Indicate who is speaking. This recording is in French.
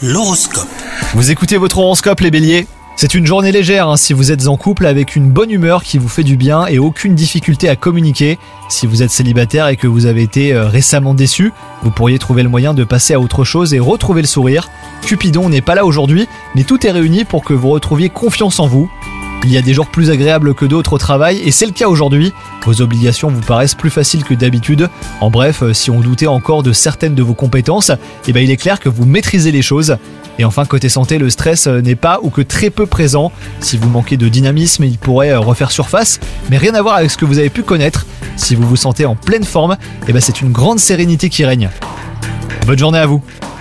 Speaker 1: L'horoscope.
Speaker 2: Vous écoutez votre horoscope les béliers ? C'est une journée légère si vous êtes en couple, avec une bonne humeur qui vous fait du bien et aucune difficulté à communiquer. Si vous êtes célibataire et que vous avez été récemment déçu, vous pourriez trouver le moyen de passer à autre chose et retrouver le sourire. Cupidon n'est pas là aujourd'hui, mais tout est réuni pour que vous retrouviez confiance en vous. Il y a des jours plus agréables que d'autres au travail et c'est le cas aujourd'hui. Vos obligations vous paraissent plus faciles que d'habitude. En bref, si on doutait encore de certaines de vos compétences, il est clair que vous maîtrisez les choses. Et enfin, côté santé, le stress n'est pas ou que très peu présent. Si vous manquez de dynamisme, il pourrait refaire surface, mais rien à voir avec ce que vous avez pu connaître. Si vous vous sentez en pleine forme, c'est une grande sérénité qui règne. Bonne journée à vous.